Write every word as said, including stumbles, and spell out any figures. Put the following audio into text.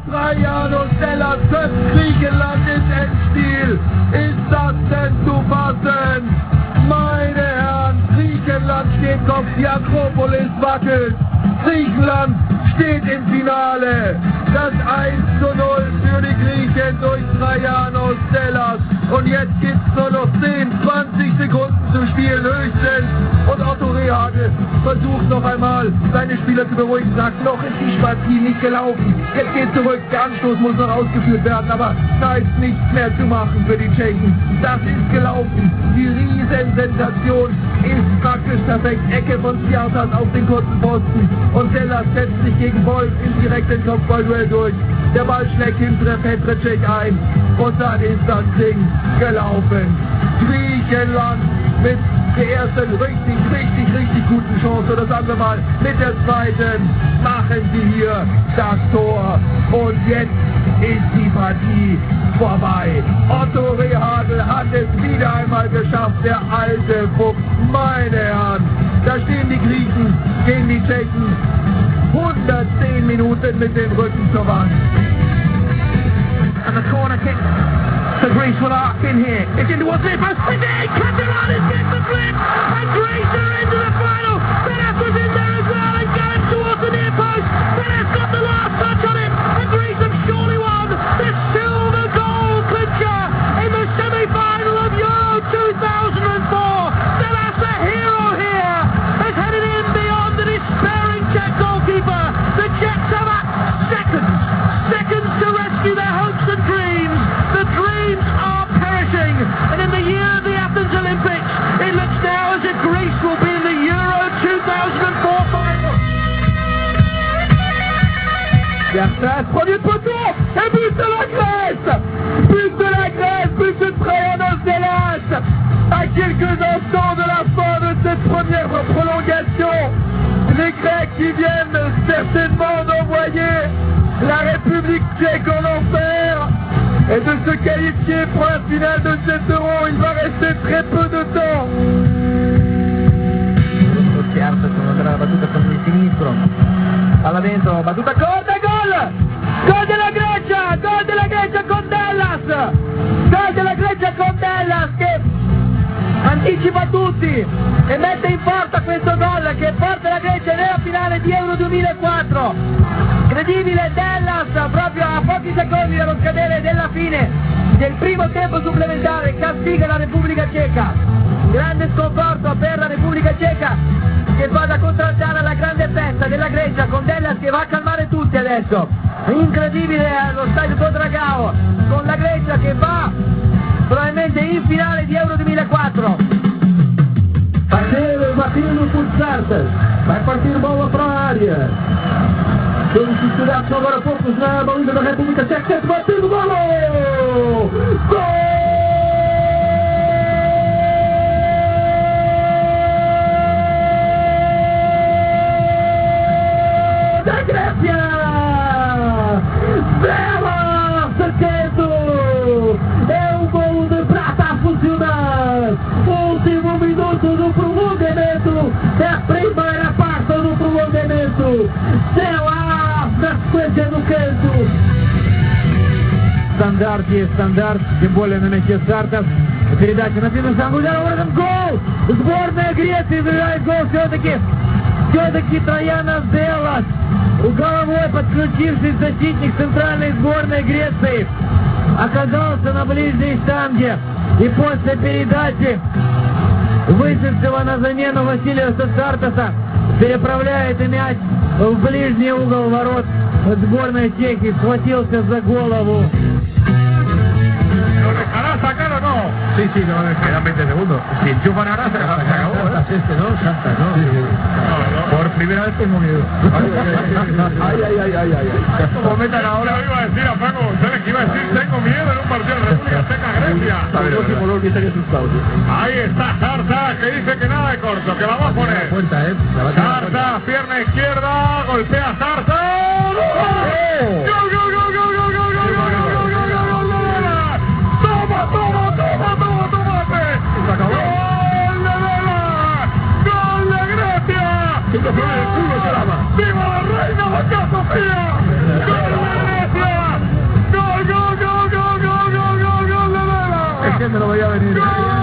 Traiano Stellas köpft Griechenland ins Endspiel. Ist das denn zu fassen? Meine Herren, Griechenland steht Kopf, die Akropolis wackelt. Griechenland steht im Finale. Das eins zu null für die Griechen durch Traiano Stellas. Und jetzt gibt's nur noch zehn, zwanzig Sekunden zu spielen höchstens. Und Otto Rehhagel versucht noch einmal, seine Spieler zu beruhigen, sagt, noch ist die Partie nicht gelaufen. Jetzt geht zurück, der Anstoß muss noch ausgeführt werden, aber da ist nichts mehr zu machen für die Tschechen. Das ist gelaufen. Die Riesensensation ist praktisch perfekt. Ecke von Sciartas auf den kurzen Posten. Und Stellas setzt sich gegen Wolf im direkten Kopfballduell durch. Der Ball schlägt hinter Petr-Cech ein. Und dann ist das Ding gelaufen. Griechenland mit der ersten richtig, richtig, richtig guten Chance. Und das andere Mal mit der zweiten machen sie hier das Tor. Und jetzt ist die Partie vorbei. Otto Rehhagel hat es wieder einmal geschafft, der alte Fuchs. Meine Herren, da stehen die Griechen gegen die Tschechen. hundertzehn Minuten mit dem Rücken zur Wand. And the corner kick. So Greece will arc in here. It's into what's it, but Catalan gets the flip, and Greece are into the final. Benes was in there as well, and going towards the near post. Benes got the last touch on it, and Greece have surely won the silver goal clincher in the semi-final of Euro two thousand four. Benes, the hero here, has headed in beyond the despairing Czech goalkeeper. The Czechs have at seconds, seconds to rescue their hopes and dreams. The dreams are perishing, and in the year of the Athens Olympics, it looks now as if Greece will be in the Euro two thousand four final. Garças, premier poteau, et but de la Grèce! But de la Grèce, but de Traiano Stellas! À quelques instants de la fin de cette première prolongation, les Grecs qui viennent certainement d'envoyer la République tchèque en enfer et de se qualifier pour la finale de cet Euro. Il va rester très peu de temps. Sciartas andrà la battuta con il sinistro, palla dentro, battuta corta, gol! Gol della Grecia, gol della Grecia con Dellas, gol della Grecia con Dellas che anticipa tutti e mette in porta questo gol che porta la Grecia nella finale di Euro duemilaquattro. Incredibile, Dellas proprio a pochi secondi dallo scadere della fine del primo tempo supplementare castiga la Repubblica Ceca. Grande sconforto per la Repubblica Ceca che va da contrastare la grande festa della Grecia con Dellas che va a calmare tutti adesso. Incredibile allo stadio Bodragao con la Grecia che va probabilmente in finale di Euro duemilaquattro. Bateu, bateu por Sciartas, vai partir bola para a área. Temos que estudar só agora há poucos na baliza da República Tcheca, bateu no golo! Gol! Da Grécia! Bela Cerquedo! É um golo de prata a funcionar! Último minuto do prolongamento! É a primeira parte do prolongamento! Dela na sequência do canto! Стандарт есть стандарт, тем более на мяче Сартас. Передача на Пину Сангудяну, гол! Сборная Греции забивает гол все-таки! Все-таки Трaiano Stellas, головой подключившись защитник центральной сборной Греции, оказался на ближней штанге и после передачи вышедшего на замену Василиуса Сартаса переправляет и мяч в ближний угол ворот сборной Чехии, схватился за голову. ¿Lo dejará sacar o no? Sí, sí, no, quedan veinte segundos. Si enchufan ahora, se acabó. Santas este, ¿no? Santas, ¿no? Sí, sí. No, no. Por primera vez tengo miedo. Ay, ay, ay, ay, ay, ay. Como metan ahora. Yo iba a decir a Paco González que iba a decir tengo miedo en un partido de República Checa Grecia. Próximo gol que está asustado. Ahí está Sarta que dice que nada de corto, que la va a poner. Cuenta, ¿eh? Sarta, pierna izquierda, golpea Sarta. ¡Gol! ¡Gol, gol, gol, gol, gol, gol, gol, gol, gol, gol, gol, gol, gol! ¡Toma, toma, toma, toma, toma! ¡Se acabó! ¡Gol de Vela! ¡Gol de Grecia! ¡Viva la reina María Sofía! ¡Gol de Grecia! voy a venir.